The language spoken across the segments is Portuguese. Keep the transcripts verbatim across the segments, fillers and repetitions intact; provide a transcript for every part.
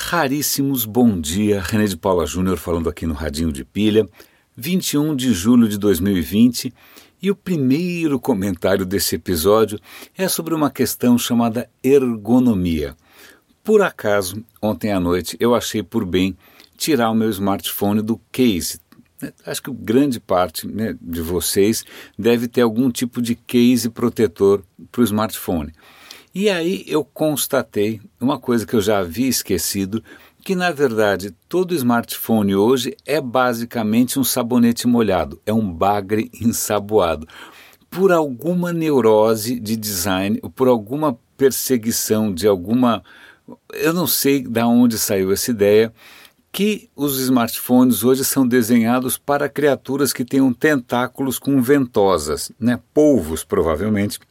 raríssimos, bom dia, René de Paula Júnior falando aqui no Radinho de Pilha, vinte e um de julho de dois mil e vinte, e o primeiro comentário desse episódio é sobre uma questão chamada ergonomia. Por acaso, ontem à noite eu achei por bem tirar o meu smartphone do case. Acho que grande parte, né, de vocês deve ter algum tipo de case protetor para o smartphone. E aí eu constatei uma coisa que eu já havia esquecido, que na verdade todo smartphone hoje é basicamente um sabonete molhado, é um bagre ensaboado. Por alguma neurose de design, por alguma perseguição de alguma... Eu não sei de onde saiu essa ideia, que os smartphones hoje são desenhados para criaturas que tenham tentáculos com ventosas, né? Polvos provavelmente,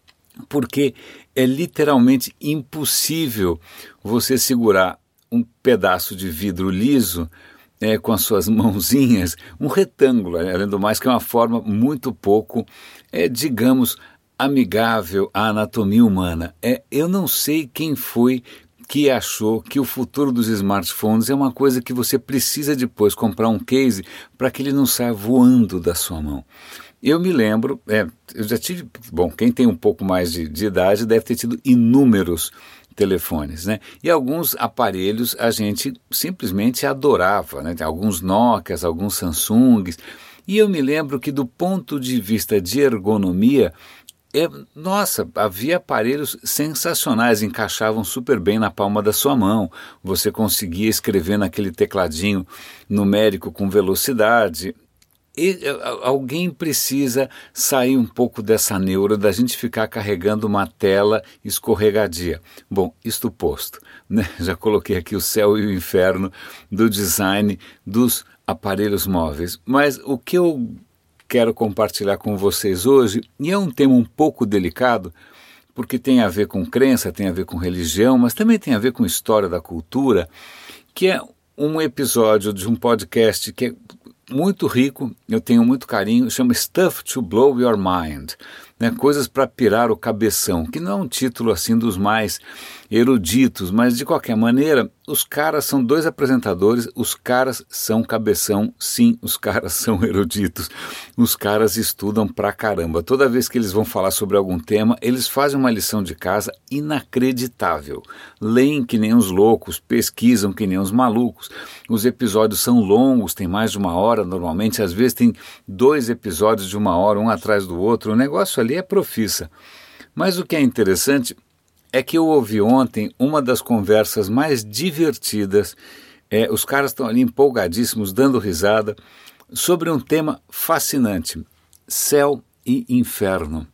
porque é literalmente impossível você segurar um pedaço de vidro liso é, com as suas mãozinhas, um retângulo, além do mais que é uma forma muito pouco, é, digamos, amigável à anatomia humana. É, eu não sei quem foi que achou que o futuro dos smartphones é uma coisa que você precisa depois comprar um case para que ele não saia voando da sua mão. Eu me lembro, é, eu já tive, bom, quem tem um pouco mais de, de idade deve ter tido inúmeros telefones, né? E alguns aparelhos a gente simplesmente adorava, né? Alguns Nokias, alguns Samsungs, e eu me lembro que do ponto de vista de ergonomia, é, nossa, havia aparelhos sensacionais, encaixavam super bem na palma da sua mão, você conseguia escrever naquele tecladinho numérico com velocidade. E, alguém precisa sair um pouco dessa neura da gente ficar carregando uma tela escorregadia. Bom, isto posto, né? Já coloquei aqui o céu e o inferno do design dos aparelhos móveis, mas o que eu quero compartilhar com vocês hoje, e é um tema um pouco delicado, porque tem a ver com crença, tem a ver com religião, mas também tem a ver com história da cultura, que é um episódio de um podcast que é muito rico, eu tenho muito carinho, chama Stuff to Blow Your Mind, né? Coisas para pirar o cabeção, que não é um título assim dos mais eruditos, mas de qualquer maneira, os caras são dois apresentadores, os caras são cabeção, sim, os caras são eruditos, os caras estudam pra caramba. Toda vez que eles vão falar sobre algum tema, eles fazem uma lição de casa inacreditável, leem que nem os loucos, pesquisam que nem os malucos, os episódios são longos, tem mais de uma hora normalmente, às vezes tem dois episódios de uma hora, um atrás do outro, o negócio ali é profissa. Mas o que é interessante é que eu ouvi ontem uma das conversas mais divertidas, é, os caras estão ali empolgadíssimos, dando risada, sobre um tema fascinante, céu e inferno.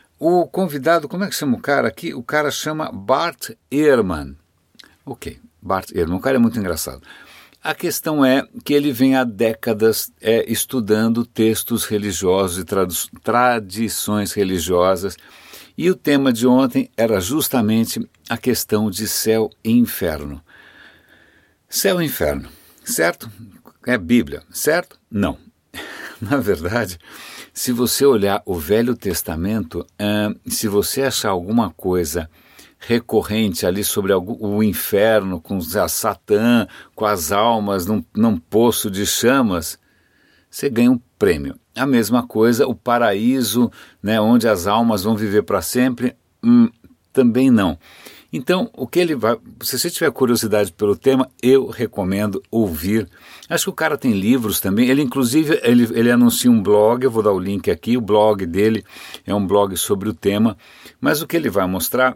O convidado, como é que chama o cara aqui? O cara chama Bart Ehrman. Ok, Bart Ehrman, o cara é muito engraçado. A questão é que ele vem há décadas é, estudando textos religiosos e tradu- tradições religiosas, e o tema de ontem era justamente a questão de céu e inferno. Céu e inferno, certo? É Bíblia, certo? Não. Na verdade, se você olhar o Velho Testamento, hum, se você achar alguma coisa recorrente ali sobre o inferno, com a Satã, com as almas num, num poço de chamas, você ganha um prêmio. A mesma coisa, o paraíso, né, onde as almas vão viver para sempre, hum, também não. Então, o que ele vai, se você tiver curiosidade pelo tema, eu recomendo ouvir. Acho que o cara tem livros também, ele inclusive, ele, ele anuncia um blog, eu vou dar o link aqui, o blog dele é um blog sobre o tema, mas o que ele vai mostrar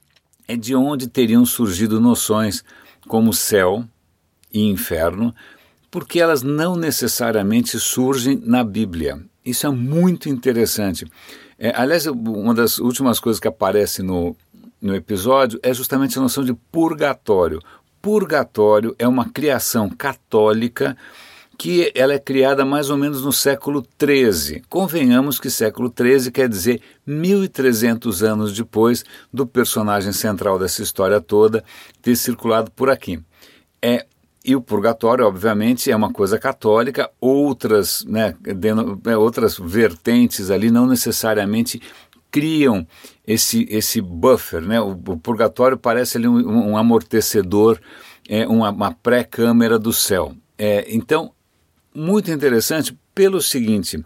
é de onde teriam surgido noções como céu e inferno, porque elas não necessariamente surgem na Bíblia. Isso é muito interessante. É, aliás, uma das últimas coisas que aparece no, no episódio é justamente a noção de purgatório. Purgatório é uma criação católica que ela é criada mais ou menos no século treze. Convenhamos que século treze quer dizer mil e trezentos anos depois do personagem central dessa história toda ter circulado por aqui. É, e o purgatório, obviamente, é uma coisa católica, outras, né, outras vertentes ali não necessariamente criam esse, esse buffer, né? O, o purgatório parece ali um, um amortecedor é, uma, uma pré-câmera do céu. É, então, muito interessante pelo seguinte,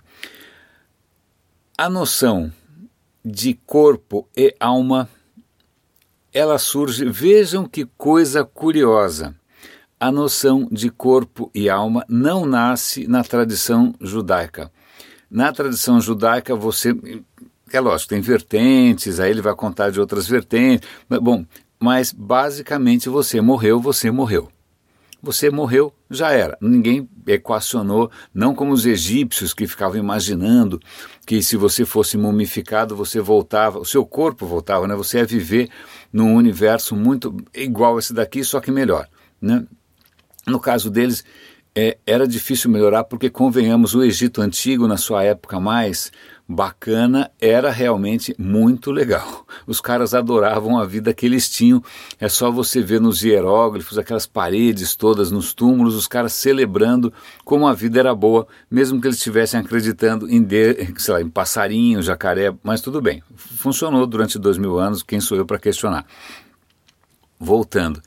a noção de corpo e alma, ela surge, vejam que coisa curiosa, a noção de corpo e alma não nasce na tradição judaica. Na tradição judaica você, é lógico, tem vertentes, aí ele vai contar de outras vertentes, bom, mas basicamente você morreu, você morreu. Você morreu, já era. Ninguém equacionou, não como os egípcios que ficavam imaginando que se você fosse mumificado, você voltava, o seu corpo voltava, né? Você ia viver num universo muito igual a esse daqui, só que melhor, né? No caso deles, é, era difícil melhorar porque, convenhamos, o Egito Antigo, na sua época mais bacana, era realmente muito legal. Os caras adoravam a vida que eles tinham. É só você ver nos hieróglifos, aquelas paredes todas nos túmulos, os caras celebrando como a vida era boa, mesmo que eles estivessem acreditando em, de, sei lá, em passarinho, jacaré, mas tudo bem. Funcionou durante dois mil anos, quem sou eu para questionar? Voltando.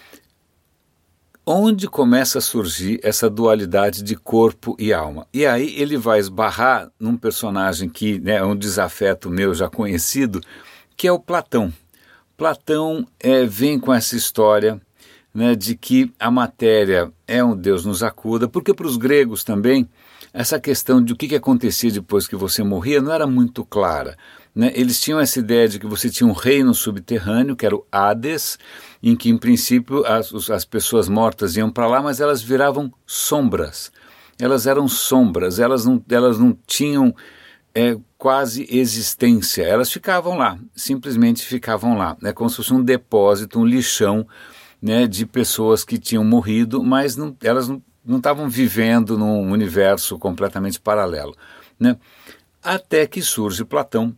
Onde começa a surgir essa dualidade de corpo e alma? E aí ele vai esbarrar num personagem que né, é um desafeto meu já conhecido, que é o Platão. Platão é, vem com essa história né, de que a matéria é um Deus nos acuda, porque para os gregos também essa questão de o que, que acontecia depois que você morria não era muito clara. Né? Eles tinham essa ideia de que você tinha um reino subterrâneo, que era o Hades, em que, em princípio, as, as pessoas mortas iam para lá, mas elas viravam sombras. Elas eram sombras, elas não, elas não tinham é, quase existência. Elas ficavam lá, simplesmente ficavam lá. É como se fosse um depósito, um lixão né, de pessoas que tinham morrido, mas não, elas não não estavam vivendo num universo completamente paralelo. Né? Até que surge Platão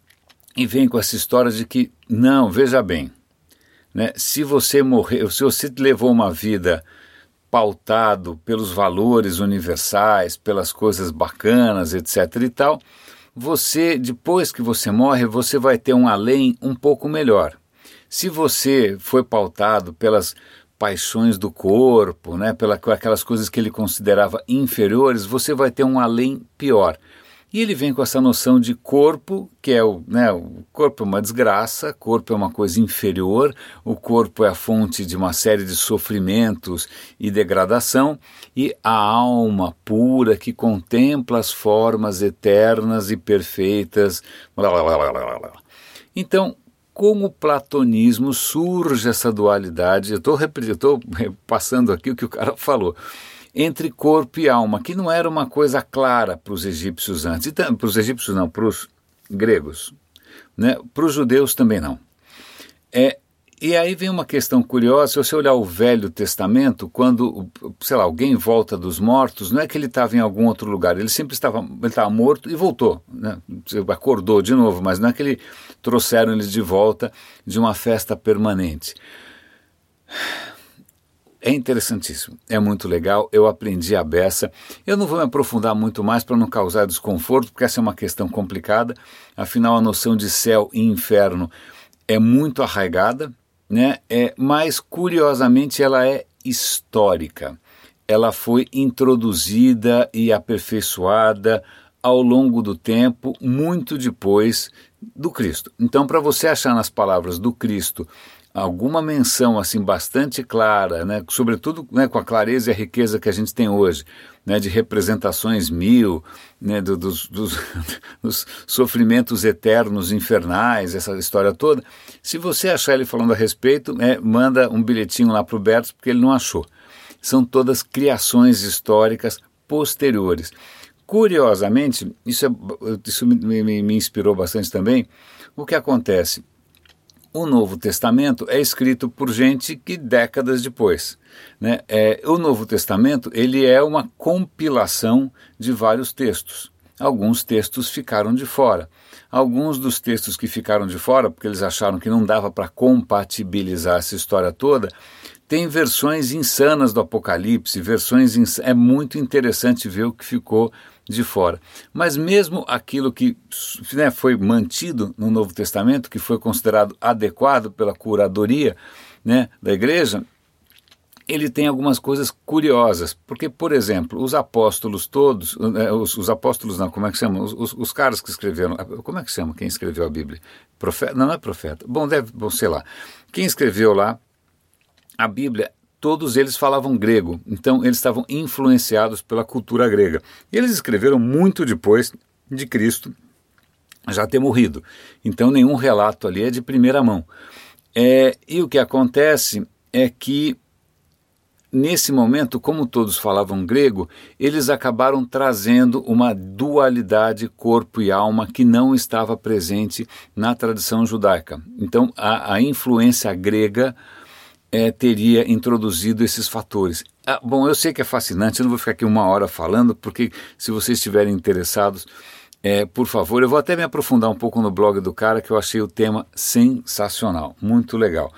e vem com essa história de que, não, veja bem, né, se você morreu, se você levou uma vida pautado pelos valores universais, pelas coisas bacanas, etc e tal, você, depois que você morre, você vai ter um além um pouco melhor. Se você foi pautado pelas paixões do corpo, né, pela, aquelas coisas que ele considerava inferiores, você vai ter um além pior. E ele vem com essa noção de corpo, que é o, né, o corpo é uma desgraça, corpo é uma coisa inferior, o corpo é a fonte de uma série de sofrimentos e degradação, e a alma pura que contempla as formas eternas e perfeitas. Blá, blá, blá, blá, blá. Então, com o platonismo surge essa dualidade, eu estou passando aqui o que o cara falou, entre corpo e alma, que não era uma coisa clara para os egípcios antes, para os egípcios não, para os gregos, né? Para os judeus também não. É, e aí vem uma questão curiosa, se você olhar o Velho Testamento, quando, sei lá, alguém volta dos mortos, não é que ele estava em algum outro lugar, ele sempre estava, ele estava morto e voltou, né? Acordou de novo, mas não é que ele trouxeram ele de volta de uma festa permanente. É interessantíssimo, é muito legal, eu aprendi a beça. Eu não vou me aprofundar muito mais para não causar desconforto, porque essa é uma questão complicada, afinal a noção de céu e inferno é muito arraigada, né? É, mas curiosamente ela é histórica, ela foi introduzida e aperfeiçoada ao longo do tempo, muito depois do Cristo. Então, para você achar nas palavras do Cristo alguma menção assim bastante clara, né, sobretudo né, com a clareza e a riqueza que a gente tem hoje, né, de representações mil, né, do, dos, dos, dos sofrimentos eternos, infernais, essa história toda, se você achar ele falando a respeito, é, manda um bilhetinho lá para o Bertos, porque ele não achou. São todas criações históricas posteriores. Curiosamente, isso, é, isso me, me, me inspirou bastante também, o que acontece? O Novo Testamento é escrito por gente que décadas depois, né? É, o Novo Testamento ele é uma compilação de vários textos. Alguns textos ficaram de fora. Alguns dos textos que ficaram de fora, porque eles acharam que não dava para compatibilizar essa história toda, tem versões insanas do Apocalipse, versões ins... é muito interessante ver o que ficou de fora. Mas mesmo aquilo que né, foi mantido no Novo Testamento, que foi considerado adequado pela curadoria né, da igreja, ele tem algumas coisas curiosas, porque, por exemplo, os apóstolos todos, os, os apóstolos não, como é que chama? Os, os, os caras que escreveram, como é que chama quem escreveu a Bíblia? Profeta? Não, não é profeta. Bom, deve, bom, sei lá. Quem escreveu lá a Bíblia, todos eles falavam grego, então eles estavam influenciados pela cultura grega. E eles escreveram muito depois de Cristo já ter morrido, então nenhum relato ali é de primeira mão. É, e o que acontece é que, nesse momento, como todos falavam grego, eles acabaram trazendo uma dualidade corpo e alma que não estava presente na tradição judaica. Então a, a influência grega É, teria introduzido esses fatores. Ah, bom, eu sei que é fascinante, eu não vou ficar aqui uma hora falando, porque se vocês estiverem interessados, é, por favor, eu vou até me aprofundar um pouco no blog do cara, que eu achei o tema sensacional, muito legal.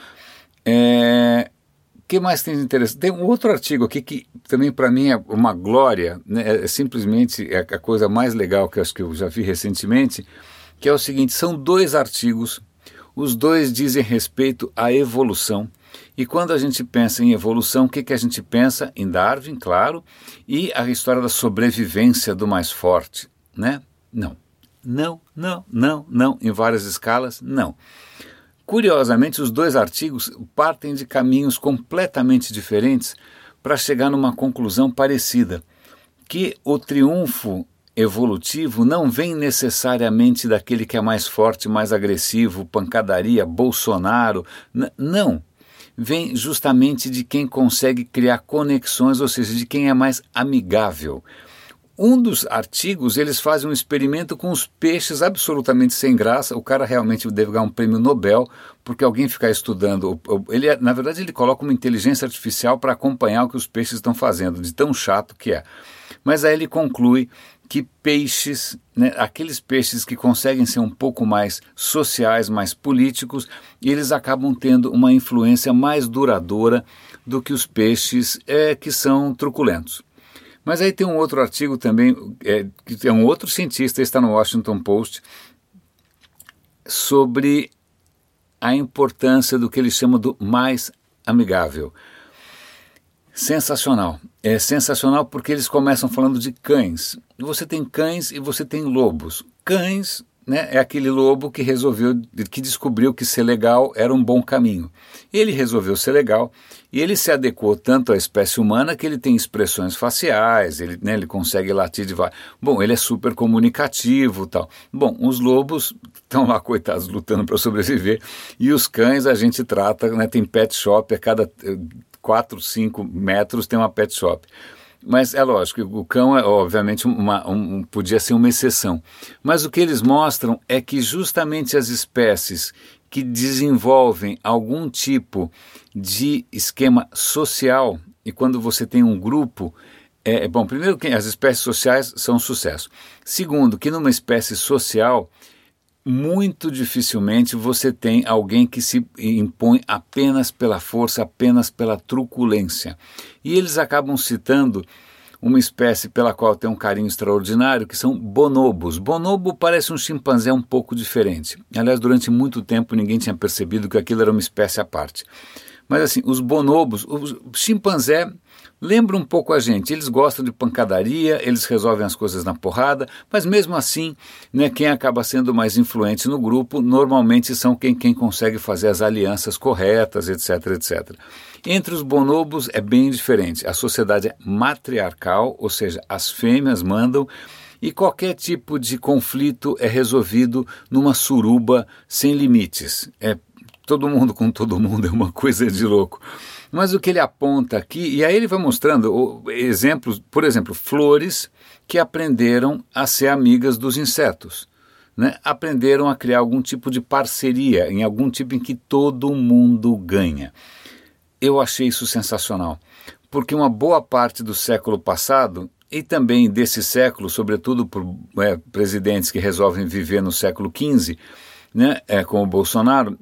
É, que mais tem de interessante? Tem um outro artigo aqui que também para mim é uma glória, né? É simplesmente é a coisa mais legal que eu acho que eu já vi recentemente, que é o seguinte, são dois artigos, os dois dizem respeito à evolução. E quando a gente pensa em evolução, o que, que a gente pensa? Em Darwin, claro, e a história da sobrevivência do mais forte, né? Não, não, não, não, não, em várias escalas, não. Curiosamente, os dois artigos partem de caminhos completamente diferentes para chegar numa conclusão parecida, que o triunfo evolutivo não vem necessariamente daquele que é mais forte, mais agressivo, pancadaria, Bolsonaro, n- não. Vem justamente de quem consegue criar conexões, ou seja, de quem é mais amigável. Um dos artigos, eles fazem um experimento com os peixes absolutamente sem graça, o cara realmente deve ganhar um prêmio Nobel, porque alguém ficar estudando, ele, na verdade ele coloca uma inteligência artificial para acompanhar o que os peixes estão fazendo, de tão chato que é. Mas aí ele conclui que peixes, né, aqueles peixes que conseguem ser um pouco mais sociais, mais políticos, eles acabam tendo uma influência mais duradoura do que os peixes é, que são truculentos. Mas aí tem um outro artigo também, é, que é um outro cientista, está no Washington Post, sobre a importância do que ele chama do mais amigável. Sensacional. É sensacional porque eles começam falando de cães. Você tem cães e você tem lobos. Cães, né, é aquele lobo que resolveu, que descobriu que ser legal era um bom caminho. Ele resolveu ser legal e ele se adequou tanto à espécie humana que ele tem expressões faciais, ele, né, ele consegue latir de várias... Bom, ele é super comunicativo e tal. Bom, os lobos estão lá, coitados, lutando para sobreviver, e os cães a gente trata, né, tem pet shop a cada quatro, cinco metros tem uma pet shop. Mas é lógico, o cão é obviamente uma, um, podia ser uma exceção. Mas o que eles mostram é que justamente as espécies que desenvolvem algum tipo de esquema social, e quando você tem um grupo, é, bom, primeiro que as espécies sociais são um sucesso. Segundo, que numa espécie social, muito dificilmente você tem alguém que se impõe apenas pela força, apenas pela truculência. E eles acabam citando uma espécie pela qual tem um carinho extraordinário, que são bonobos. Bonobo parece um chimpanzé um pouco diferente. Aliás, durante muito tempo ninguém tinha percebido que aquilo era uma espécie à parte. Mas assim, os bonobos, o chimpanzé lembra um pouco a gente, eles gostam de pancadaria, eles resolvem as coisas na porrada, mas mesmo assim, né, quem acaba sendo mais influente no grupo normalmente são quem, quem consegue fazer as alianças corretas, etc, etcétera. Entre os bonobos é bem diferente, a sociedade é matriarcal, ou seja, as fêmeas mandam, e qualquer tipo de conflito é resolvido numa suruba sem limites. É todo mundo com todo mundo, é uma coisa de louco. Mas o que ele aponta aqui, e aí ele vai mostrando exemplos, por exemplo, flores que aprenderam a ser amigas dos insetos, né? Aprenderam a criar algum tipo de parceria, em algum tipo em que todo mundo ganha. Eu achei isso sensacional, porque uma boa parte do século passado, e também desse século, sobretudo por é, presidentes que resolvem viver no século quinze, né, é, como o Bolsonaro,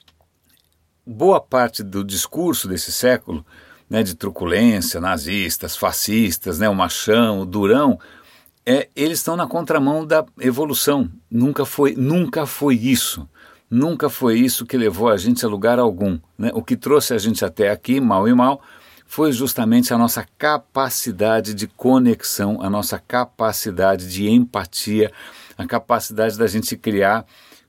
boa parte do discurso desse século, né, de truculência, nazistas, fascistas, né, o machão, o durão, é, eles estão na contramão da evolução. Nunca foi, nunca foi isso. Nunca foi isso que levou a gente a lugar algum, né? O que trouxe a gente até aqui, mal e mal, foi justamente a nossa capacidade de conexão, a nossa capacidade de empatia, a capacidade da gente criar,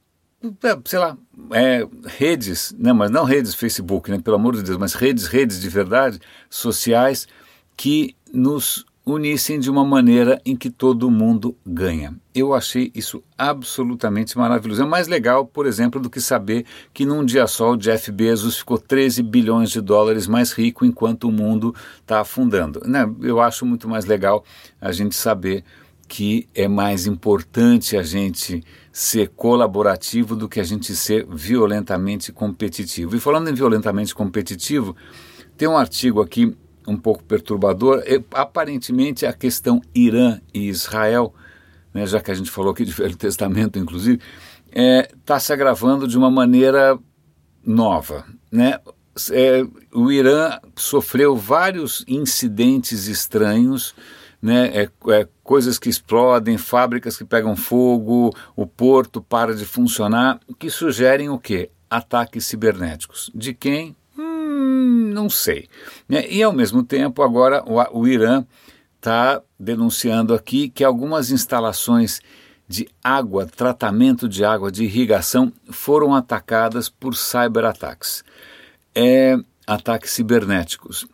sei lá, é, redes, né, mas não redes Facebook, né, pelo amor de Deus, mas redes, redes de verdade, sociais, que nos unissem de uma maneira em que todo mundo ganha. Eu achei isso absolutamente maravilhoso. É mais legal, por exemplo, do que saber que num dia só o Jeff Bezos ficou treze bilhões de dólares mais rico enquanto o mundo está afundando. Né? Eu acho muito mais legal a gente saber que é mais importante a gente ser colaborativo do que a gente ser violentamente competitivo. E falando em violentamente competitivo, tem um artigo aqui um pouco perturbador. É, aparentemente a questão Irã e Israel, né, já que a gente falou aqui de Velho Testamento, inclusive, está é, se agravando de uma maneira nova, né? É, o Irã sofreu vários incidentes estranhos, né, é, é, coisas que explodem, fábricas que pegam fogo, o porto para de funcionar, que sugerem o quê? Ataques cibernéticos. De quem? Hum, não sei. E ao mesmo tempo agora o, o Irã está denunciando aqui que algumas instalações de água, tratamento de água, de irrigação, foram atacadas por cyberataques, é, ataques cibernéticos.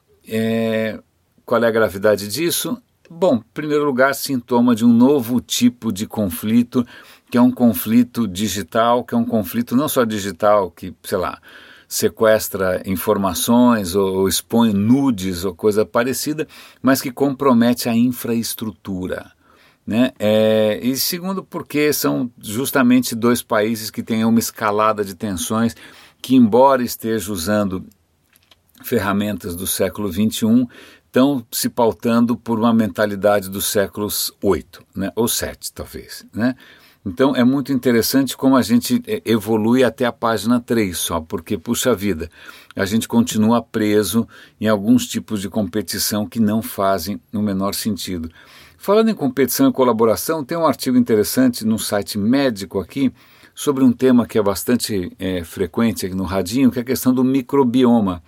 É, qual é a gravidade disso? Bom, em primeiro lugar, sintoma de um novo tipo de conflito, que é um conflito digital, que é um conflito não só digital, que, sei lá, sequestra informações ou, ou expõe nudes ou coisa parecida, mas que compromete a infraestrutura, né? É, e segundo, porque são justamente dois países que têm uma escalada de tensões que, embora esteja usando ferramentas do século vinte e um, estão se pautando por uma mentalidade dos séculos oito, né? Ou sete, talvez, né? Então é muito interessante como a gente evolui até a página três só, porque, puxa vida, a gente continua preso em alguns tipos de competição que não fazem o menor sentido. Falando em competição e colaboração, tem um artigo interessante no site médico aqui sobre um tema que é bastante é, frequente aqui no Radinho, que é a questão do microbioma.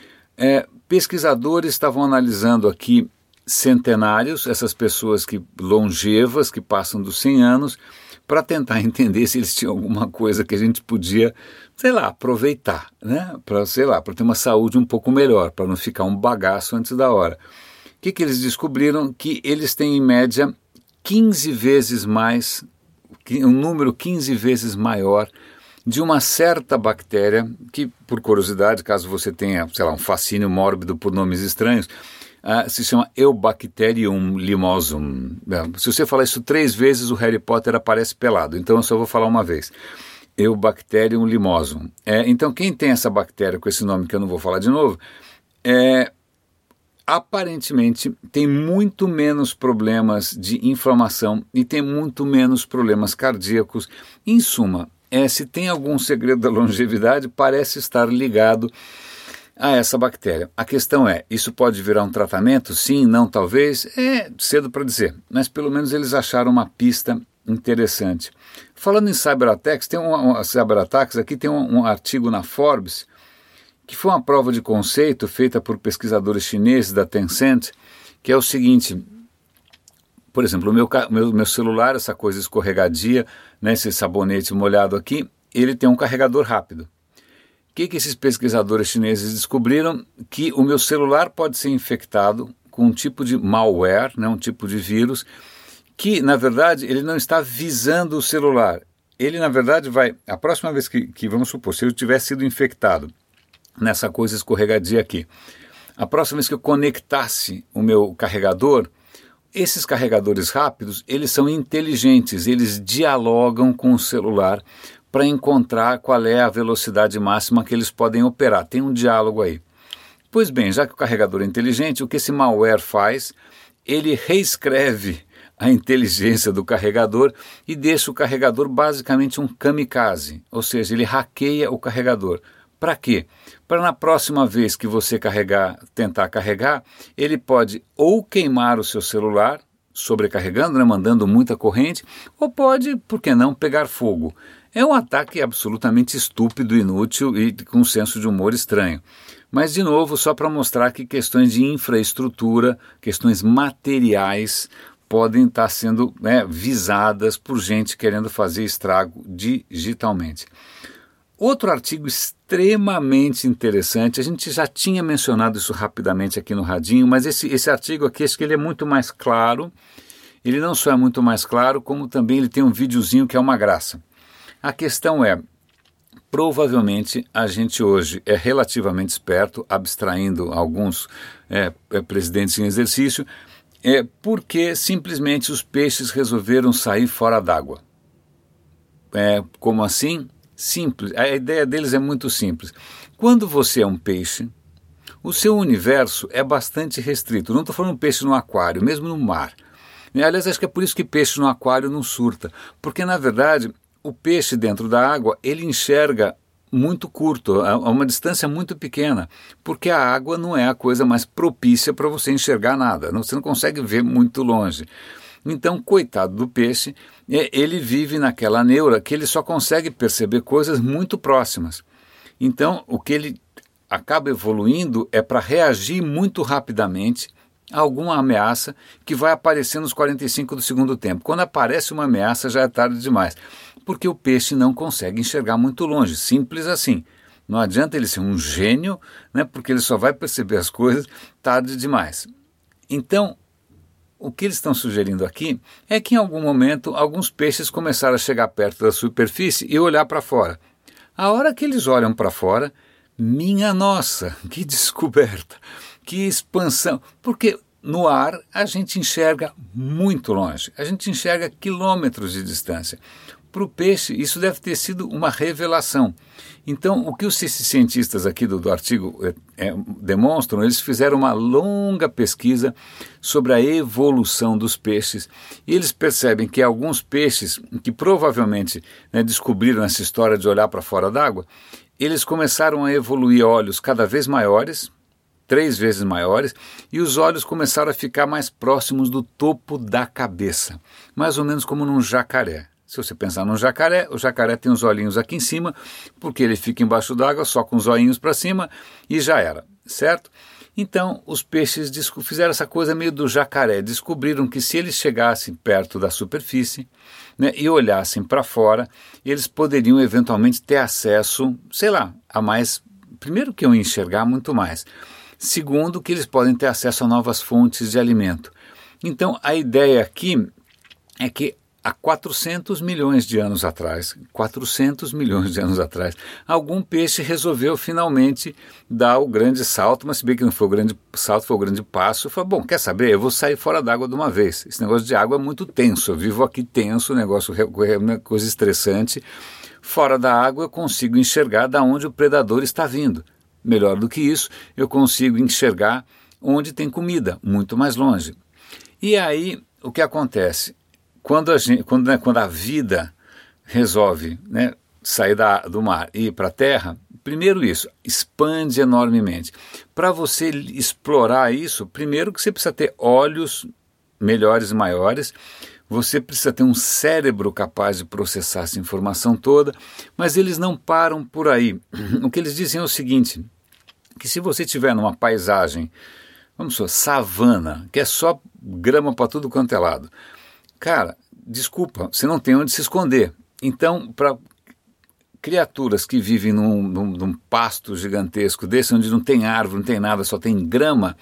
É, pesquisadores estavam analisando aqui centenários, essas pessoas que, longevas, que passam dos cem anos, para tentar entender se eles tinham alguma coisa que a gente podia, sei lá, aproveitar, né? Para, sei lá, para ter uma saúde um pouco melhor, para não ficar um bagaço antes da hora. O que, que eles descobriram? Que eles têm, em média, quinze vezes mais, um número quinze vezes maior de uma certa bactéria que, por curiosidade, caso você tenha, sei lá, um fascínio mórbido por nomes estranhos, Uh, se chama Eubacterium limosum. Se você falar isso três vezes, o Harry Potter aparece pelado, então eu só vou falar uma vez. Eubacterium limosum. É, então quem tem essa bactéria com esse nome que eu não vou falar de novo, é, aparentemente tem muito menos problemas de inflamação e tem muito menos problemas cardíacos. Em suma, é, se tem algum segredo da longevidade, parece estar ligado a essa bactéria. A questão é, isso pode virar um tratamento? Sim, não, talvez? É cedo para dizer, mas pelo menos eles acharam uma pista interessante. Falando em cyberataques, tem um, um, cyberataques, aqui tem um, um artigo na Forbes, que foi uma prova de conceito feita por pesquisadores chineses da Tencent, que é o seguinte: por exemplo, o meu, meu, meu celular, essa coisa escorregadia, né, esse sabonete molhado aqui, ele tem um carregador rápido. O que, que esses pesquisadores chineses descobriram? Que o meu celular pode ser infectado com um tipo de malware, né, um tipo de vírus, que, na verdade, ele não está visando o celular. Ele, na verdade, vai... A próxima vez que, que vamos supor, se eu tivesse sido infectado nessa coisa escorregadia aqui, a próxima vez que eu conectasse o meu carregador, esses carregadores rápidos, eles são inteligentes, eles dialogam com o celular para encontrar qual é a velocidade máxima que eles podem operar. Tem um diálogo aí. Pois bem, já que o carregador é inteligente, o que esse malware faz? Ele reescreve a inteligência do carregador e deixa o carregador basicamente um kamikaze, ou seja, ele hackeia o carregador. Para quê? Para na próxima vez que você carregar, tentar carregar, ele pode ou queimar o seu celular, sobrecarregando, né, mandando muita corrente, ou pode, por que não, pegar fogo. É um ataque absolutamente estúpido, inútil e com um senso de humor estranho. Mas, de novo, só para mostrar que questões de infraestrutura, questões materiais, podem estar sendo, né, visadas por gente querendo fazer estrago digitalmente. Outro artigo extremamente interessante, a gente já tinha mencionado isso rapidamente aqui no Radinho, mas esse, esse artigo aqui, acho que ele é muito mais claro. Ele não só é muito mais claro, como também ele tem um videozinho que é uma graça. A questão é, provavelmente a gente hoje é relativamente esperto, abstraindo alguns é, é, presidentes em exercício, é porque simplesmente os peixes resolveram sair fora d'água. É, como assim? Simples. A ideia deles é muito simples. Quando você é um peixe, o seu universo é bastante restrito. Não estou falando peixe no aquário, mesmo no mar. Aliás, acho que é por isso que peixe no aquário não surta. Porque, na verdade, o peixe dentro da água, ele enxerga muito curto, a uma distância muito pequena, porque a água não é a coisa mais propícia para você enxergar nada. Você não consegue ver muito longe. Então, coitado do peixe, ele vive naquela neura que ele só consegue perceber coisas muito próximas. Então, o que ele acaba evoluindo é para reagir muito rapidamente a alguma ameaça que vai aparecer nos quarenta e cinco do segundo tempo. Quando aparece uma ameaça, já é tarde demais, porque o peixe não consegue enxergar muito longe, simples assim. Não adianta ele ser um gênio, né, porque ele só vai perceber as coisas tarde demais. Então, o que eles estão sugerindo aqui é que em algum momento alguns peixes começaram a chegar perto da superfície e olhar para fora. A hora que eles olham para fora, minha nossa, que descoberta, que expansão, porque no ar a gente enxerga muito longe, a gente enxerga quilômetros de distância. Para o peixe isso deve ter sido uma revelação. Então o que os cientistas aqui do, do artigo é, é, demonstram, eles fizeram uma longa pesquisa sobre a evolução dos peixes e eles percebem que alguns peixes que provavelmente, né, descobriram essa história de olhar para fora d'água, eles começaram a evoluir olhos cada vez maiores, três vezes maiores, e os olhos começaram a ficar mais próximos do topo da cabeça, mais ou menos como num jacaré. Se você pensar num jacaré, o jacaré tem os olhinhos aqui em cima, porque ele fica embaixo d'água só com os olhinhos para cima e já era, certo? Então os peixes fizeram essa coisa meio do jacaré, descobriram que se eles chegassem perto da superfície, né, e olhassem para fora, eles poderiam eventualmente ter acesso, sei lá, a mais, primeiro que iam enxergar muito mais, segundo que eles podem ter acesso a novas fontes de alimento. Então a ideia aqui é que há quatrocentos milhões de anos atrás, quatrocentos milhões de anos atrás, algum peixe resolveu finalmente dar o grande salto, mas se bem que não foi o grande salto, foi o grande passo, falou, bom, quer saber, eu vou sair fora d'água de uma vez, esse negócio de água é muito tenso, eu vivo aqui tenso, o negócio é uma coisa estressante, fora da água eu consigo enxergar de onde o predador está vindo, melhor do que isso, eu consigo enxergar onde tem comida, muito mais longe. E aí, o que acontece? Quando a, gente, quando, né, quando a vida resolve, né, sair da, do mar e ir para a terra, primeiro isso, expande enormemente. Para você explorar isso, primeiro que você precisa ter olhos melhores e maiores, você precisa ter um cérebro capaz de processar essa informação toda, mas eles não param por aí. O que eles dizem é o seguinte, que se você estiver numa paisagem, vamos supor, savana, que é só grama para tudo quanto é lado, cara, desculpa, você não tem onde se esconder. Então, para criaturas que vivem num, num, num pasto gigantesco desse, onde não tem árvore, não tem nada, só tem grama,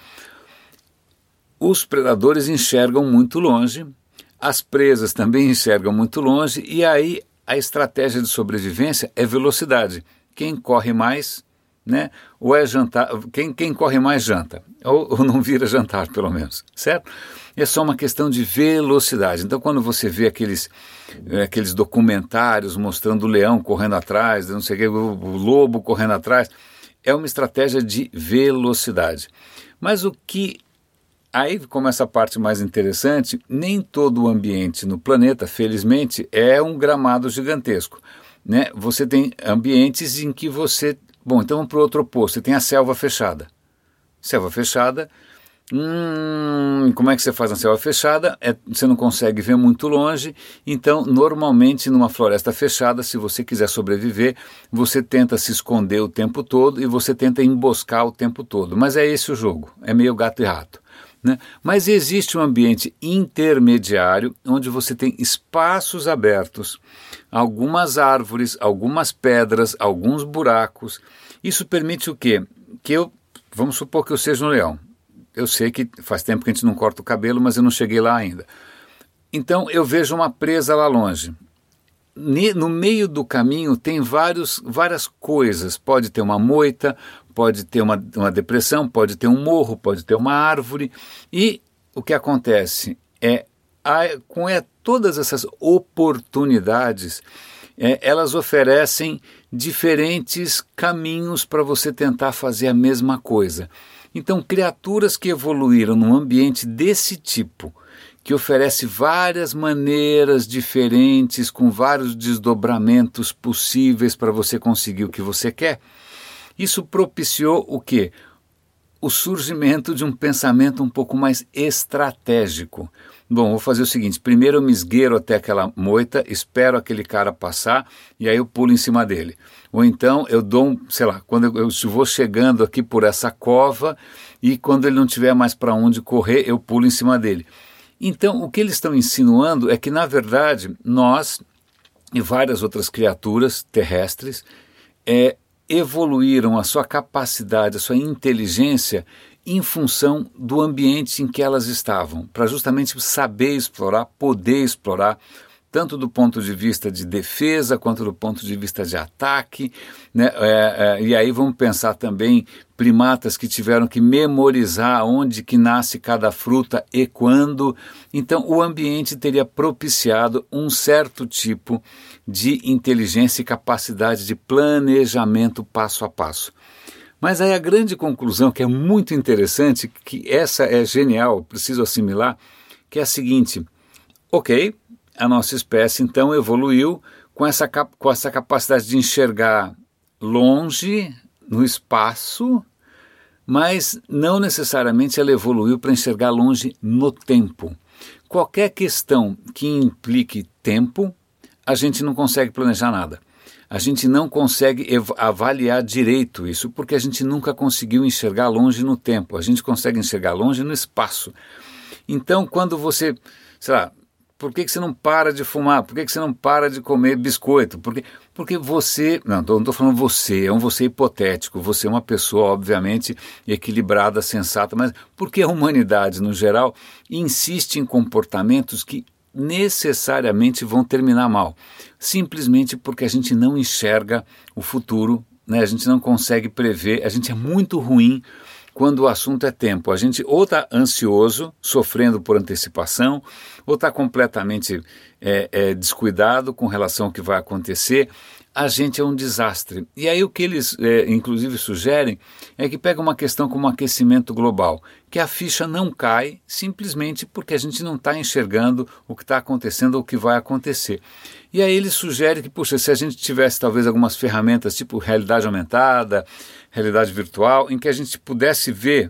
os predadores enxergam muito longe, as presas também enxergam muito longe, e aí a estratégia de sobrevivência é velocidade. Quem corre mais, né, ou é jantar, quem, quem corre mais janta, ou, ou não vira jantar pelo menos, certo? É só uma questão de velocidade. Então quando você vê aqueles, aqueles documentários mostrando o leão correndo atrás, não sei o que, o lobo correndo atrás, é uma estratégia de velocidade. Mas o que, aí começa a parte mais interessante, nem todo o ambiente no planeta, felizmente, é um gramado gigantesco, né? Você tem ambientes em que você... Bom, então vamos para o outro oposto, você tem a selva fechada. Selva fechada, Hum, como é que você faz na selva fechada? É, você não consegue ver muito longe, então normalmente numa floresta fechada, se você quiser sobreviver, você tenta se esconder o tempo todo e você tenta emboscar o tempo todo, mas é esse o jogo, é meio gato e rato, né? Mas existe um ambiente intermediário onde você tem espaços abertos, algumas árvores, algumas pedras, alguns buracos. Isso permite o quê? Que eu, vamos supor que eu seja um leão. Eu sei que faz tempo que a gente não corta o cabelo, mas eu não cheguei lá ainda. Então eu vejo uma presa lá longe. No meio do caminho tem vários, várias coisas. Pode ter uma moita, pode ter uma, uma depressão, pode ter um morro, pode ter uma árvore. E o que acontece é, com é, todas essas oportunidades, é, elas oferecem diferentes caminhos para você tentar fazer a mesma coisa. Então, criaturas que evoluíram num ambiente desse tipo, que oferece várias maneiras diferentes, com vários desdobramentos possíveis para você conseguir o que você quer, isso propiciou o quê? O surgimento de um pensamento um pouco mais estratégico. Bom, vou fazer o seguinte, primeiro eu me esgueiro até aquela moita, espero aquele cara passar e aí eu pulo em cima dele. Ou então eu dou, um, sei lá, quando eu, eu vou chegando aqui por essa cova e quando ele não tiver mais para onde correr, eu pulo em cima dele. Então, o que eles estão insinuando é que, na verdade, nós e várias outras criaturas terrestres é, evoluíram a sua capacidade, a sua inteligência em função do ambiente em que elas estavam, para justamente saber explorar, poder explorar, tanto do ponto de vista de defesa quanto do ponto de vista de ataque, né? É, é, e aí vamos pensar também primatas que tiveram que memorizar onde que nasce cada fruta e quando. Então o ambiente teria propiciado um certo tipo de inteligência e capacidade de planejamento passo a passo. Mas aí a grande conclusão, que é muito interessante, que essa é genial, preciso assimilar, que é a seguinte: ok, a nossa espécie então evoluiu com essa, com essa capacidade de enxergar longe no espaço, mas não necessariamente ela evoluiu para enxergar longe no tempo. Qualquer questão que implique tempo, a gente não consegue planejar nada. A gente não consegue avaliar direito isso, porque a gente nunca conseguiu enxergar longe no tempo. A gente consegue enxergar longe no espaço. Então, quando você, sei lá, por que, que você não para de fumar? Por que, que você não para de comer biscoito? Porque, porque você, não, não estou falando você, é um você hipotético, você é uma pessoa, obviamente, equilibrada, sensata, mas porque a humanidade, no geral, insiste em comportamentos que necessariamente vão terminar mal, simplesmente porque a gente não enxerga o futuro, né? A gente não consegue prever, a gente é muito ruim quando o assunto é tempo. A gente ou está ansioso, sofrendo por antecipação, ou está completamente é, é, descuidado com relação ao que vai acontecer. A gente é um desastre. E aí o que eles, é, inclusive, sugerem é que pega uma questão como aquecimento global, que a ficha não cai simplesmente porque a gente não está enxergando o que está acontecendo ou o que vai acontecer. E aí eles sugerem que, puxa, se a gente tivesse talvez algumas ferramentas tipo realidade aumentada, realidade virtual, em que a gente pudesse ver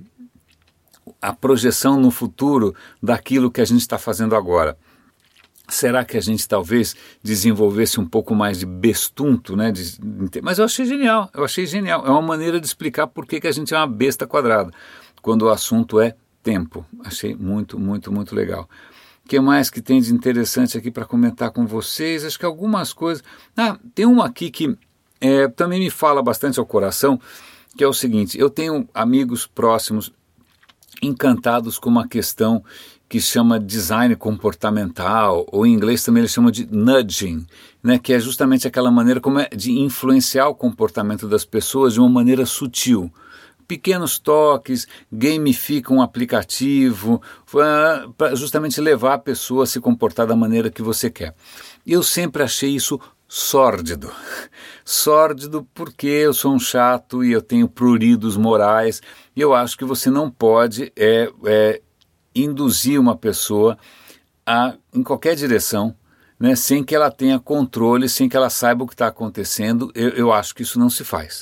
a projeção no futuro daquilo que a gente está fazendo agora. Será que a gente talvez desenvolvesse um pouco mais de bestunto, né? De, de, mas eu achei genial, eu achei genial. É uma maneira de explicar por que, que a gente é uma besta quadrada, quando o assunto é tempo. Achei muito, muito, muito legal. O que mais que tem de interessante aqui para comentar com vocês? Acho que algumas coisas... Ah, tem uma aqui que é, também me fala bastante ao coração, que é o seguinte: eu tenho amigos próximos encantados com uma questão que chama design comportamental, ou em inglês também eles chamam de nudging, né, que é justamente aquela maneira como é de influenciar o comportamento das pessoas de uma maneira sutil. Pequenos toques, gamifica um aplicativo, para justamente levar a pessoa a se comportar da maneira que você quer. Eu sempre achei isso sórdido. Sórdido porque eu sou um chato e eu tenho pruridos morais, e eu acho que você não pode é, é, induzir uma pessoa a, em qualquer direção, né, sem que ela tenha controle, sem que ela saiba o que está acontecendo. Eu, eu acho que isso não se faz.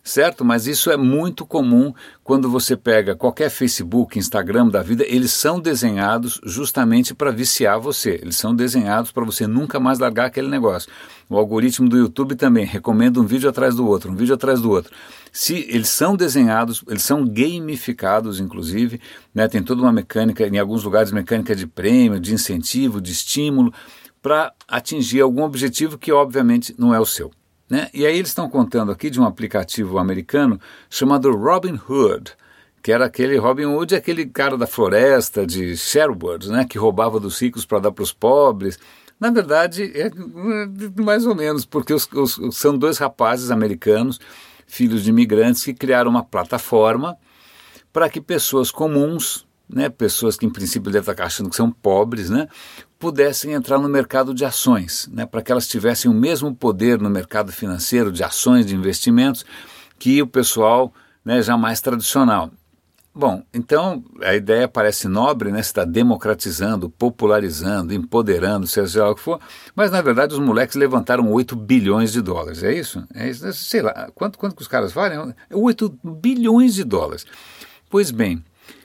certo? Mas isso é muito comum quando você pega qualquer Facebook, Instagram da vida, eles são desenhados justamente para viciar você, eles são desenhados para você nunca mais largar aquele negócio. O algoritmo do YouTube também recomenda um vídeo atrás do outro, um vídeo atrás do outro. Se eles são desenhados, eles são gamificados, inclusive, né? Tem toda uma mecânica, em alguns lugares mecânica de prêmio, de incentivo, de estímulo, para atingir algum objetivo que obviamente não é o seu. Né? E aí eles estão contando aqui de um aplicativo americano chamado Robinhood, que era aquele, Robin Hood é aquele cara da floresta de Sherwood, né? Que roubava dos ricos para dar para os pobres. Na verdade, é mais ou menos, porque os, os, são dois rapazes americanos, filhos de imigrantes, que criaram uma plataforma para que pessoas comuns, né, pessoas que em princípio devem estar achando que são pobres, né, pudessem entrar no mercado de ações, né, para que elas tivessem o mesmo poder no mercado financeiro de ações, de investimentos, que o pessoal, né, já mais tradicional. Bom, então a ideia parece nobre, né? Você está democratizando, popularizando, empoderando, seja lá o que for, mas na verdade os moleques levantaram oito bilhões de dólares, é isso? É isso? Sei lá, quanto, quanto que os caras valem? oito bilhões de dólares. Pois bem,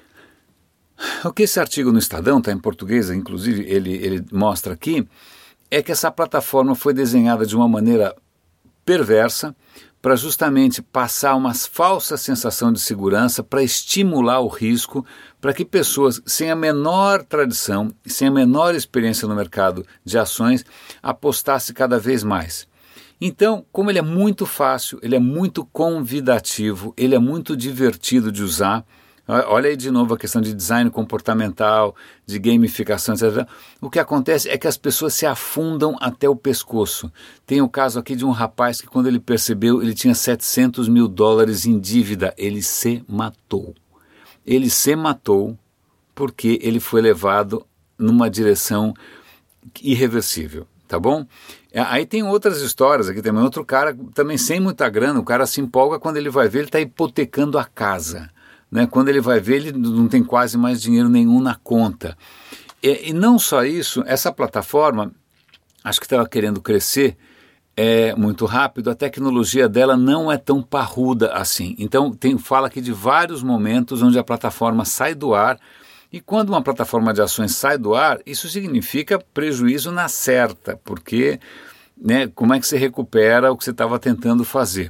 o que esse artigo no Estadão, está em português, inclusive ele, ele mostra aqui, é que essa plataforma foi desenhada de uma maneira perversa, para justamente passar uma falsa sensação de segurança, para estimular o risco, para que pessoas sem a menor tradição, sem a menor experiência no mercado de ações, apostassem cada vez mais. Então, como ele é muito fácil, ele é muito convidativo, ele é muito divertido de usar. Olha aí de novo a questão de design comportamental, de gamificação, etcétera. O que acontece é que as pessoas se afundam até o pescoço. Tem o caso aqui de um rapaz que quando ele percebeu, ele tinha setecentos mil dólares em dívida. Ele se matou. Ele se matou porque ele foi levado numa direção irreversível, tá bom? Aí tem outras histórias aqui também. Outro cara também sem muita grana, o cara se empolga quando ele vai ver, ele está hipotecando a casa. Né, quando ele vai ver, ele não tem quase mais dinheiro nenhum na conta. E, e não só isso, essa plataforma, acho que estava querendo crescer é, muito rápido, a tecnologia dela não é tão parruda assim. Então, tem, fala aqui de vários momentos onde a plataforma sai do ar, e quando uma plataforma de ações sai do ar, isso significa prejuízo na certa, porque né, como é que você recupera o que você estava tentando fazer?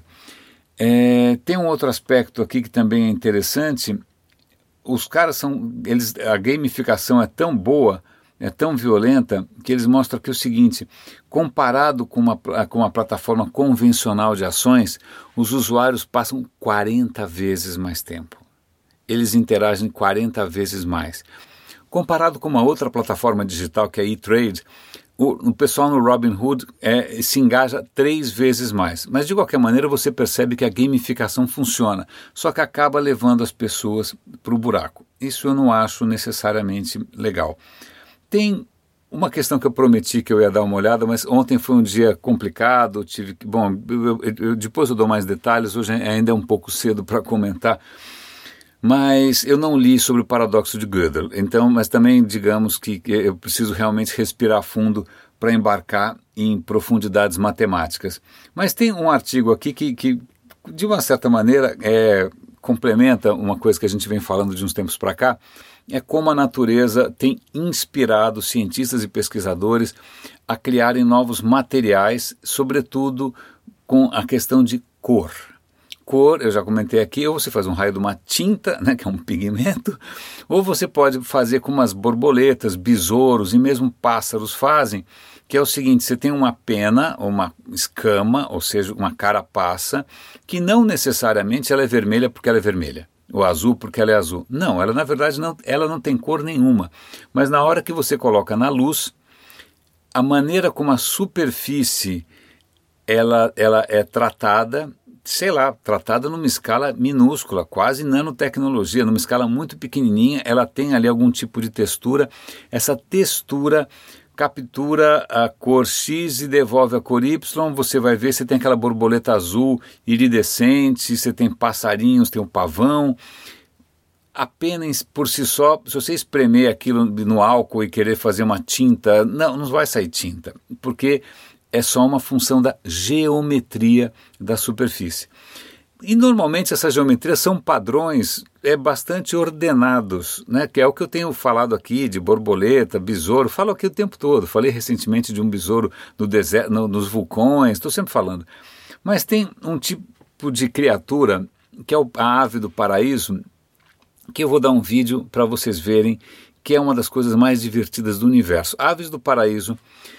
É, tem um outro aspecto aqui que também é interessante. Os caras são, eles, a gamificação é tão boa, é tão violenta, que eles mostram aqui o seguinte: comparado com uma, com uma plataforma convencional de ações, os usuários passam quarenta vezes mais tempo. Eles interagem quarenta vezes mais. Comparado com uma outra plataforma digital que é a E-Trade, O, o pessoal no Robinhood é, se engaja três vezes mais. Mas de qualquer maneira você percebe que a gamificação funciona, só que acaba levando as pessoas para o buraco. Isso eu não acho necessariamente legal. Tem uma questão que eu prometi que eu ia dar uma olhada, mas ontem foi um dia complicado, tive que, bom, eu, eu, eu, depois eu dou mais detalhes, hoje ainda é um pouco cedo para comentar. Mas eu não li sobre o paradoxo de Gödel, então, mas também digamos que eu preciso realmente respirar fundo para embarcar em profundidades matemáticas. Mas tem um artigo aqui que, que de uma certa maneira, é, complementa uma coisa que a gente vem falando de uns tempos para cá, é como a natureza tem inspirado cientistas e pesquisadores a criarem novos materiais, sobretudo com a questão de cor. Cor, eu já comentei aqui, ou você faz um raio de uma tinta, né, que é um pigmento, ou você pode fazer como as borboletas, besouros e mesmo pássaros fazem, que é o seguinte: você tem uma pena, ou uma escama, ou seja, uma carapaça, que não necessariamente ela é vermelha porque ela é vermelha, ou azul porque ela é azul. Não, ela na verdade não, ela não tem cor nenhuma, mas na hora que você coloca na luz, a maneira como a superfície ela, ela é tratada, sei lá, tratada numa escala minúscula, quase nanotecnologia, numa escala muito pequenininha, ela tem ali algum tipo de textura. Essa textura captura a cor X e devolve a cor Y, você vai ver, você tem aquela borboleta azul iridescente, você tem passarinhos, tem um pavão. Apenas por si só, se você espremer aquilo no álcool e querer fazer uma tinta, não, não vai sair tinta, porque é só uma função da geometria da superfície. E normalmente essas geometrias são padrões é, bastante ordenados, né? Que é o que eu tenho falado aqui de borboleta, besouro, falo aqui o tempo todo. Falei recentemente de um besouro no deserto, no, nos vulcões, estou sempre falando. Mas tem um tipo de criatura, que é a ave do paraíso, que eu vou dar um vídeo para vocês verem, que é uma das coisas mais divertidas do universo. Aves do paraíso,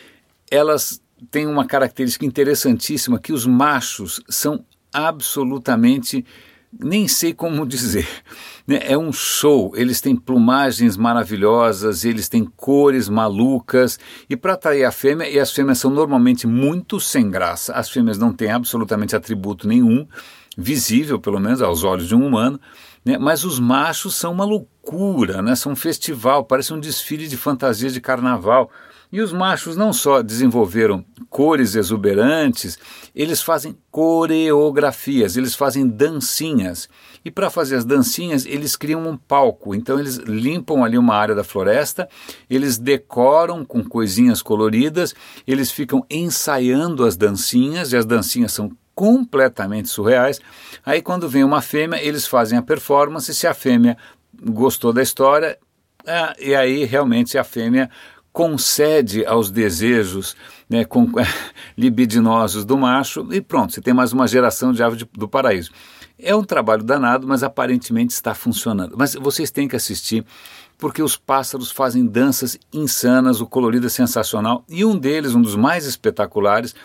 elas têm uma característica interessantíssima, que os machos são absolutamente, nem sei como dizer, né? É um show, eles têm plumagens maravilhosas, eles têm cores malucas, e para atrair a fêmea, e as fêmeas são normalmente muito sem graça, as fêmeas não têm absolutamente atributo nenhum, visível pelo menos aos olhos de um humano, né? Mas os machos são uma loucura, né? São um festival, parece um desfile de fantasias de carnaval. E os machos não só desenvolveram cores exuberantes, eles fazem coreografias, eles fazem dancinhas. E para fazer as dancinhas, eles criam um palco. Então eles limpam ali uma área da floresta, eles decoram com coisinhas coloridas, eles ficam ensaiando as dancinhas, e as dancinhas são completamente surreais. Aí quando vem uma fêmea, eles fazem a performance, se a fêmea gostou da história, é, e aí realmente a fêmea concede aos desejos, né, com, libidinosos do macho, e pronto, você tem mais uma geração de ave de, do paraíso. É um trabalho danado, mas aparentemente está funcionando. Mas vocês têm que assistir, porque os pássaros fazem danças insanas, o colorido é sensacional, e um deles, um dos mais espetaculares,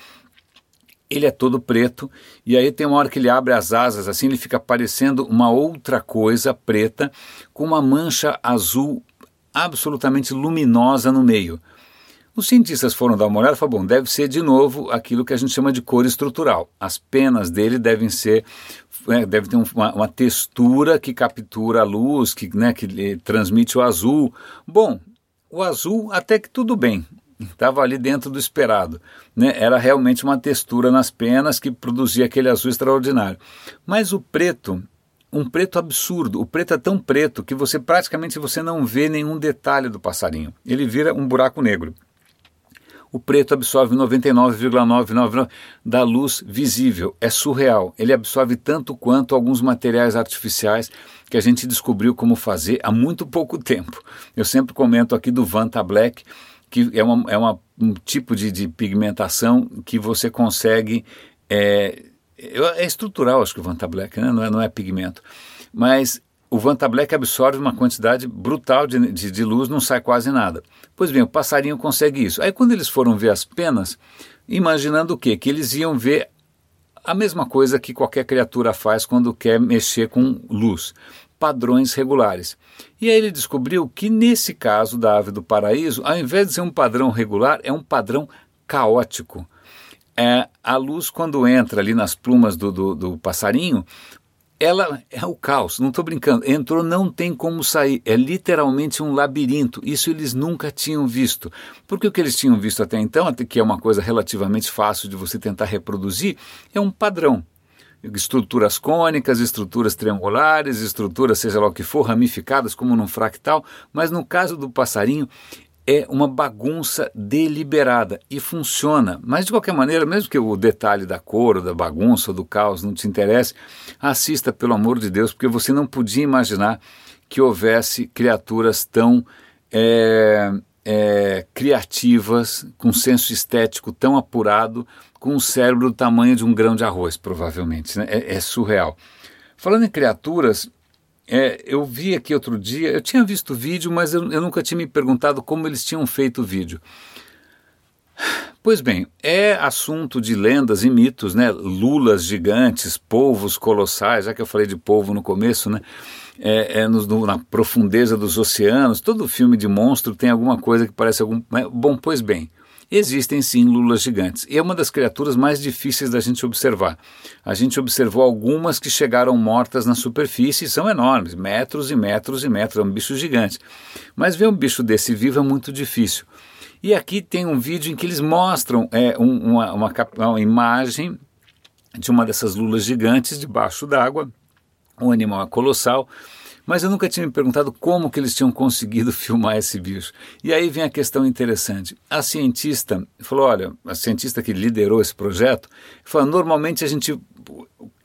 ele é todo preto, e aí tem uma hora que ele abre as asas, assim, ele fica parecendo uma outra coisa preta, com uma mancha azul absolutamente luminosa no meio. Os cientistas foram dar uma olhada e falaram, bom, deve ser de novo aquilo que a gente chama de cor estrutural. As penas dele devem ser, é, deve ter uma, uma textura que captura a luz, que, né, que transmite o azul. Bom, o azul até que tudo bem, estava ali dentro do esperado, né? Era realmente uma textura nas penas que produzia aquele azul extraordinário. Mas o preto, um preto absurdo, o preto é tão preto que você praticamente você não vê nenhum detalhe do passarinho, ele vira um buraco negro. O preto absorve noventa e nove vírgula novecentos e noventa e nove da luz visível, é surreal, ele absorve tanto quanto alguns materiais artificiais que a gente descobriu como fazer há muito pouco tempo. Eu sempre comento aqui do Vantablack, que é, uma, é uma, um tipo de, de pigmentação que você consegue... É, É estrutural, acho que o Vantablack, né? não, é, não é pigmento. Mas o Vantablack absorve uma quantidade brutal de, de, de luz, não sai quase nada. Pois bem, o passarinho consegue isso. Aí quando eles foram ver as penas, imaginando o quê? Que eles iam ver a mesma coisa que qualquer criatura faz quando quer mexer com luz. Padrões regulares. E aí ele descobriu que nesse caso da ave do paraíso, ao invés de ser um padrão regular, é um padrão caótico. É, a luz, quando entra ali nas plumas do, do, do passarinho, ela é o caos, não estou brincando, entrou, não tem como sair, é literalmente um labirinto, isso eles nunca tinham visto, porque o que eles tinham visto até então, até que é uma coisa relativamente fácil de você tentar reproduzir, é um padrão, estruturas cônicas, estruturas triangulares, estruturas, seja lá o que for, ramificadas como num fractal, mas no caso do passarinho, é uma bagunça deliberada e funciona. Mas de qualquer maneira, mesmo que o detalhe da cor, ou da bagunça, ou do caos não te interesse, assista pelo amor de Deus, porque você não podia imaginar que houvesse criaturas tão é, é, criativas, com senso estético tão apurado, com um cérebro do tamanho de um grão de arroz, provavelmente, né? É, é surreal. Falando em criaturas... É, eu vi aqui outro dia, eu tinha visto o vídeo, mas eu, eu nunca tinha me perguntado como eles tinham feito o vídeo. Pois bem, é assunto de lendas e mitos, né? Lulas gigantes, polvos colossais, já que eu falei de polvo no começo, né? É, é no, no, na profundeza dos oceanos, todo filme de monstro tem alguma coisa que parece algum... Bom, pois bem, existem sim lulas gigantes, e é uma das criaturas mais difíceis da gente observar. A gente observou algumas que chegaram mortas na superfície e são enormes, metros e metros e metros, é um bicho gigante. Mas ver um bicho desse vivo é muito difícil. E aqui tem um vídeo em que eles mostram é, um, uma, uma, uma imagem de uma dessas lulas gigantes debaixo d'água, um animal colossal, mas eu nunca tinha me perguntado como que eles tinham conseguido filmar esse bicho. E aí vem a questão interessante. A cientista falou, olha, a cientista que liderou esse projeto, falou, normalmente a gente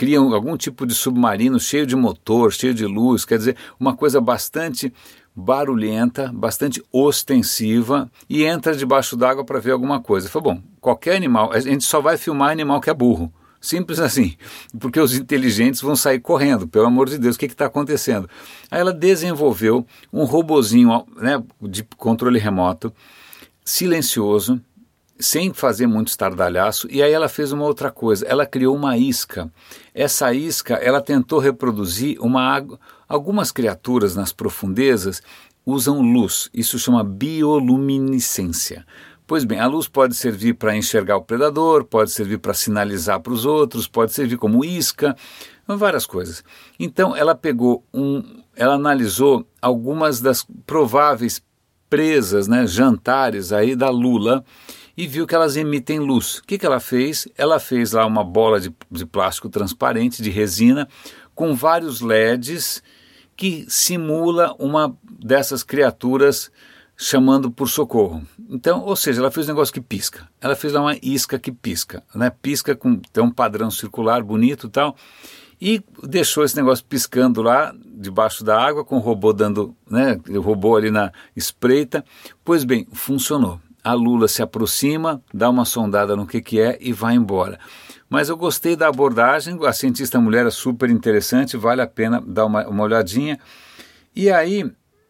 criam algum tipo de submarino cheio de motor, cheio de luz, quer dizer, uma coisa bastante barulhenta, bastante ostensiva, e entra debaixo d'água para ver alguma coisa. Falei, bom, qualquer animal, a gente só vai filmar animal que é burro. Simples assim, porque os inteligentes vão sair correndo, pelo amor de Deus, o que está acontecendo? Aí ela desenvolveu um robozinho, né, de controle remoto, silencioso, sem fazer muito estardalhaço, e aí ela fez uma outra coisa, ela criou uma isca. Essa isca, ela tentou reproduzir uma água. Algumas criaturas nas profundezas usam luz, isso chama bioluminescência. Pois bem, a luz pode servir para enxergar o predador, pode servir para sinalizar para os outros, pode servir como isca, várias coisas. Então ela pegou um, ela analisou algumas das prováveis presas, né, jantares aí da lula, e viu que elas emitem luz. O que, que ela fez? Ela fez lá uma bola de, de plástico transparente, de resina, com vários L E Ds que simula uma dessas criaturas chamando por socorro. Então, ou seja, ela fez um negócio que pisca. Ela fez lá uma isca que pisca, né? Pisca com tem um padrão circular bonito e tal, e deixou esse negócio piscando lá debaixo da água, com o robô dando, né, o robô ali na espreita. Pois bem, funcionou. A lula se aproxima, dá uma sondada no que que é e vai embora. Mas eu gostei da abordagem, a cientista mulher é super interessante, vale a pena dar uma, uma olhadinha. E aí,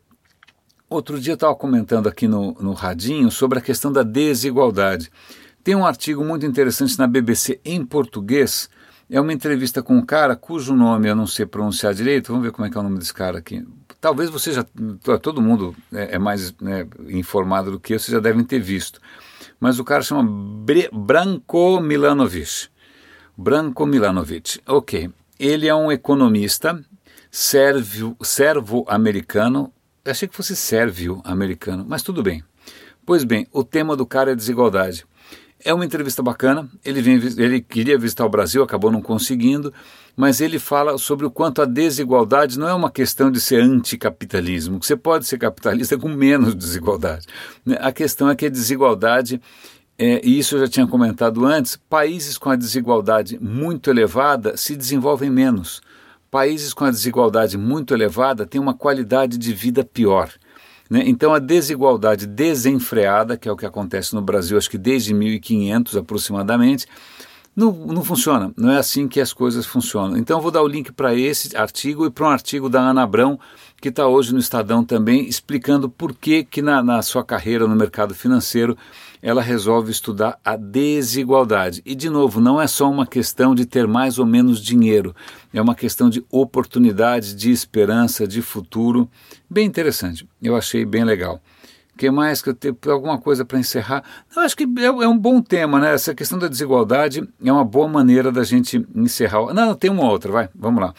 outro dia eu estava comentando aqui no, no Radinho sobre a questão da desigualdade. Tem um artigo muito interessante na B B C em português, é uma entrevista com um cara cujo nome eu não sei pronunciar direito, vamos ver como é que é o nome desse cara aqui. Talvez você já, todo mundo é, é mais, né, informado do que eu, vocês já devem ter visto. Mas o cara chama Bre- Branko Milanovic. Branko Milanovic, ok. Ele é um economista sérvio, servo-americano, eu achei que fosse sérvio-americano, mas tudo bem. Pois bem, o tema do cara é desigualdade. É uma entrevista bacana, ele, vem, ele queria visitar o Brasil, acabou não conseguindo, mas ele fala sobre o quanto a desigualdade não é uma questão de ser anticapitalismo, que você pode ser capitalista com menos desigualdade. A questão é que a desigualdade, é, e isso eu já tinha comentado antes, países com a desigualdade muito elevada se desenvolvem menos. Países com a desigualdade muito elevada têm uma qualidade de vida pior. Né? Então a desigualdade desenfreada, que é o que acontece no Brasil, acho que desde mil e quinhentos aproximadamente, não, não funciona, não é assim que as coisas funcionam. Então eu vou dar o link para esse artigo e para um artigo da Ana Abrão, que está hoje no Estadão também, explicando por que, que na, na sua carreira no mercado financeiro ela resolve estudar a desigualdade. E, de novo, não é só uma questão de ter mais ou menos dinheiro, é uma questão de oportunidade, de esperança, de futuro. Bem interessante, eu achei bem legal. O que mais que eu tenho? Alguma coisa para encerrar? Eu acho que é, é um bom tema, né? Essa questão da desigualdade é uma boa maneira da gente encerrar. Não, tem uma outra, vai, vamos lá.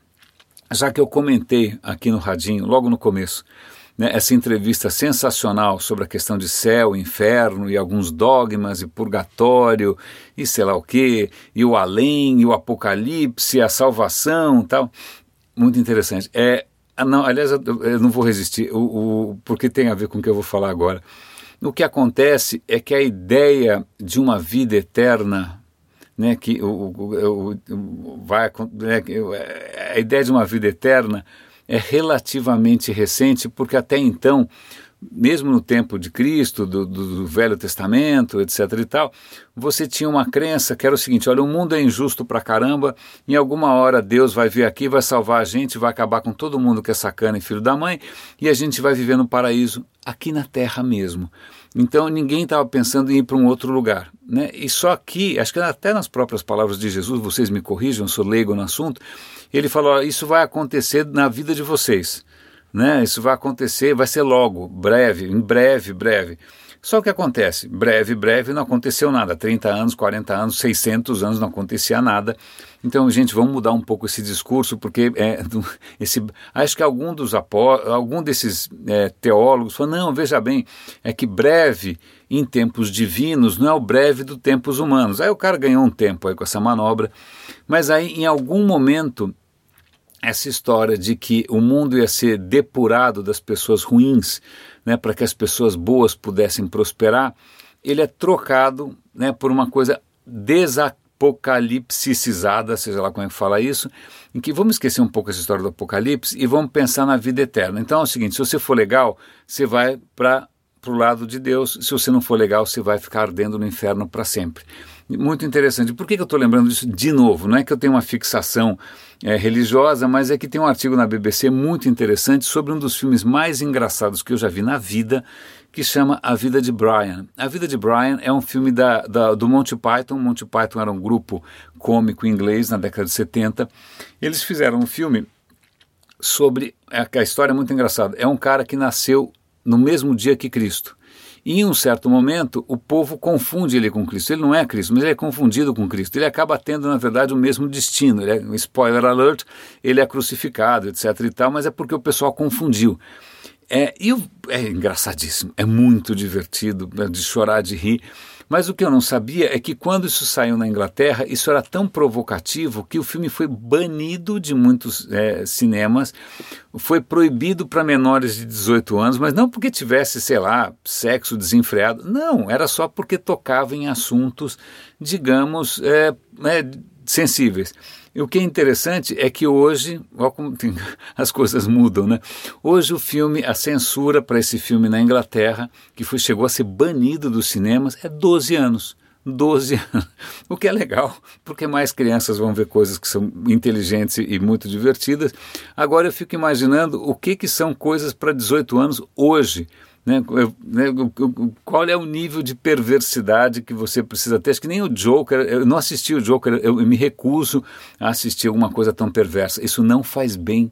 Já que eu comentei aqui no Radinho, logo no começo, né, essa entrevista sensacional sobre a questão de céu, inferno e alguns dogmas e purgatório e sei lá o que, e o além, e o apocalipse, a salvação e tal, muito interessante. É, não, aliás, eu, eu não vou resistir, o, o, porque tem a ver com o que eu vou falar agora. O que acontece é que a ideia de uma vida eterna, né, que o, o, o, vai, né, a ideia de uma vida eterna é relativamente recente, porque até então, mesmo no tempo de Cristo, do, do, do Velho Testamento, etc e tal, você tinha uma crença que era o seguinte: olha, o mundo é injusto pra caramba, em alguma hora Deus vai vir aqui, vai salvar a gente, vai acabar com todo mundo que é sacana e filho da mãe, e a gente vai viver no paraíso, aqui na Terra mesmo. Então ninguém estava pensando em ir para um outro lugar, né? E só aqui, acho que até nas próprias palavras de Jesus, vocês me corrijam, eu sou leigo no assunto, ele falou: isso vai acontecer na vida de vocês, né? Isso vai acontecer, vai ser logo, breve, em breve, breve. Só o que acontece? Breve, breve, não aconteceu nada. trinta anos, quarenta anos, seiscentos anos, não acontecia nada. Então, gente, vamos mudar um pouco esse discurso, porque é, esse, acho que algum, dos apó, algum desses é, teólogos falou: não, veja bem, é que breve em tempos divinos não é o breve dos tempos humanos. Aí o cara ganhou um tempo aí com essa manobra, mas aí em algum momento essa história de que o mundo ia ser depurado das pessoas ruins, né, para que as pessoas boas pudessem prosperar, ele é trocado, né, por uma coisa desa, apocalipsicizada, seja lá como é que fala isso, em que vamos esquecer um pouco essa história do apocalipse e vamos pensar na vida eterna. Então é o seguinte, se você for legal, você vai para o lado de Deus, se você não for legal, você vai ficar ardendo no inferno para sempre. Muito interessante. Por que, que eu estou lembrando disso de novo? Não é que eu tenho uma fixação é, religiosa, mas é que tem um artigo na B B C muito interessante sobre um dos filmes mais engraçados que eu já vi na vida, que chama A Vida de Brian. A Vida de Brian é um filme da, da, do Monty Python. Monty Python era um grupo cômico inglês na década de setenta. Eles fizeram um filme sobre... A história é muito engraçada. É um cara que nasceu no mesmo dia que Cristo. E em um certo momento, o povo confunde ele com Cristo. Ele não é Cristo, mas ele é confundido com Cristo. Ele acaba tendo, na verdade, o mesmo destino. Ele é, um spoiler alert, ele é crucificado, etc e tal, mas é porque o pessoal confundiu. É, e é engraçadíssimo, é muito divertido, é de chorar, de rir. Mas o que eu não sabia é que quando isso saiu na Inglaterra, isso era tão provocativo que o filme foi banido de muitos é, cinemas, foi proibido para menores de dezoito anos, mas não porque tivesse, sei lá, sexo desenfreado, não, era só porque tocava em assuntos, digamos, é, é, sensíveis. E o que é interessante é que hoje, olha como tem, as coisas mudam, né? Hoje o filme, a censura para esse filme na Inglaterra, que foi, chegou a ser banido dos cinemas, é doze anos. doze anos. O que é legal, porque mais crianças vão ver coisas que são inteligentes e muito divertidas. Agora eu fico imaginando o que, que são coisas para dezoito anos hoje. Né? Qual é o nível de perversidade que você precisa ter? Acho que nem o Joker, eu não assisti o Joker, eu me recuso a assistir alguma coisa tão perversa. Isso não faz bem,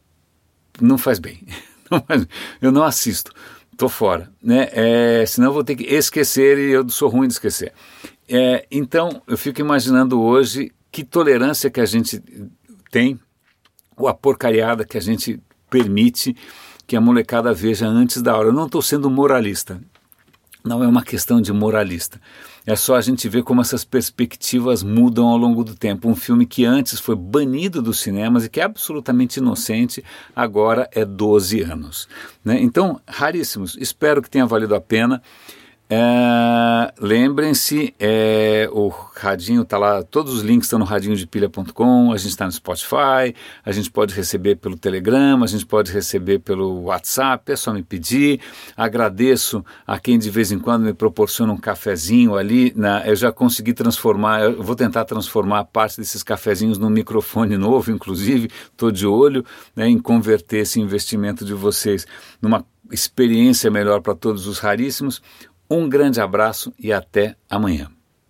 não faz bem, não faz, eu não assisto, estou fora, né? É, senão eu vou ter que esquecer e eu sou ruim de esquecer. É, então eu fico imaginando hoje que tolerância que a gente tem, ou a porcariada que a gente permite que a molecada veja antes da hora. Eu não estou sendo moralista, não é uma questão de moralista, é só a gente ver como essas perspectivas mudam ao longo do tempo. Um filme que antes foi banido dos cinemas e que é absolutamente inocente, agora é doze anos. Né? Então, raríssimos, espero que tenha valido a pena. É, lembrem-se, é, o radinho está lá, todos os links estão no radinho de pilha ponto com, a gente está no Spotify, a gente pode receber pelo Telegram, a gente pode receber pelo WhatsApp, é só me pedir. Agradeço a quem de vez em quando me proporciona um cafezinho ali, na, eu já consegui transformar, eu vou tentar transformar parte desses cafezinhos num microfone novo, inclusive, estou de olho, né, em converter esse investimento de vocês numa experiência melhor para todos os raríssimos. Um grande abraço e até amanhã.